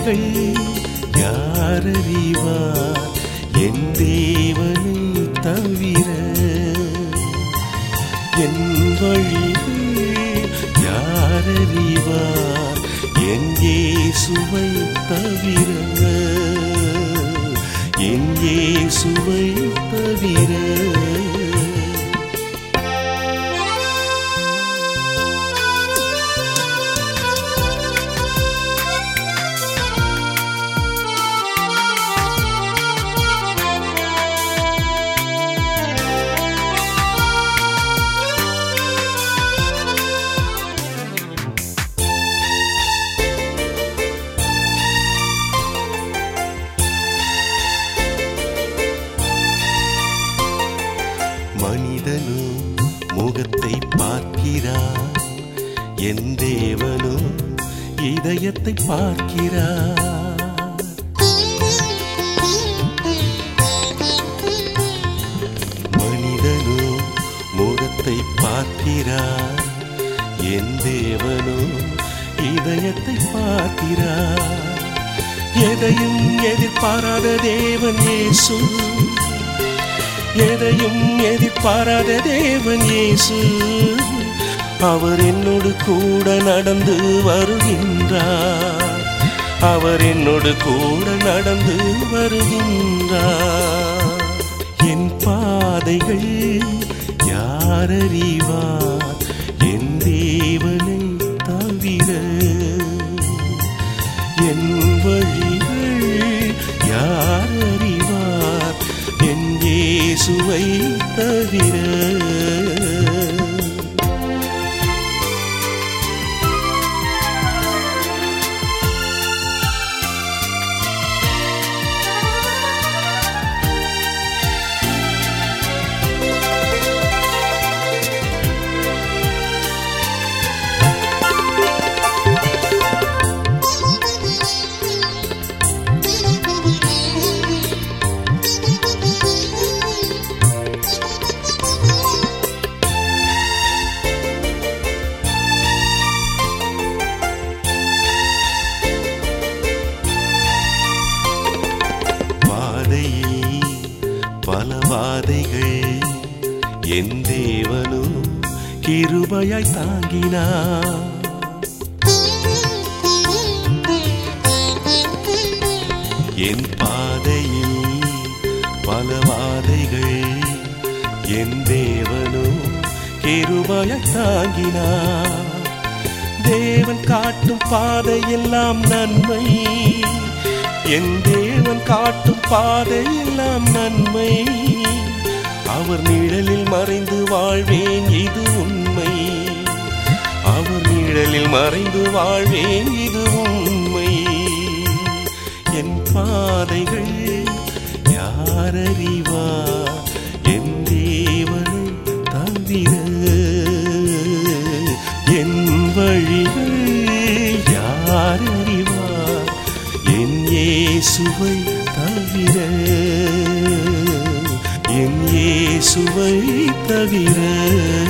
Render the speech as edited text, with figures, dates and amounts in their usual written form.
பாதைகள் யாரறிவார் என் தேவனை தவிர, என் வழிகள் யாரறிவார் என் இயேசுவை தவிர, என் இயேசுவை தவிர. மனிதனோ முகத்தை பார்க்கிறார், என் தேவனோ இதயத்தை பார்க்கிறார். மனிதனோ முகத்தை பார்க்கிறார், என் தேவனோ இதயத்தை பார்க்கிறார். எதையும் எதிர்பாராத தேவன் இயேசு, எதையும் எதிர்பாராத தேவன் இயேசு, அவர் என்னோடு கூட நடந்து வருகின்றார், அவர் என்னோடு கூட நடந்து வருகின்றார். என் பாதைகள் யாரறிவார் என் தேவனை தவிர, என் வழிகள் யாரறிவார் என் இயேசுவை தவிர. பல வாதைகள் என் தேவனோ கிருபையாய் தாங்கினார். என் பாதையில் பல வாதைகள் என் தேவனோ கிருபையாய் தாங்கினார். தேவன் காட்டும் பாதையெல்லாம் நன்மை, என் தேவன் காட்டும் பாதையெல்லாம் நன்மை. அவர் நிழலில் மறைந்து வாழ்வேன் இது உண்மை, அவர் நிழலில் மறைந்து வாழ்வேன் இது உண்மை. என் பாதைகள் யாரறிவார் என் தேவனை தவிர, என் வழிகள் யாரறிவார் என் இயேசுவை தவிர, என் இயேசுவை தவிர.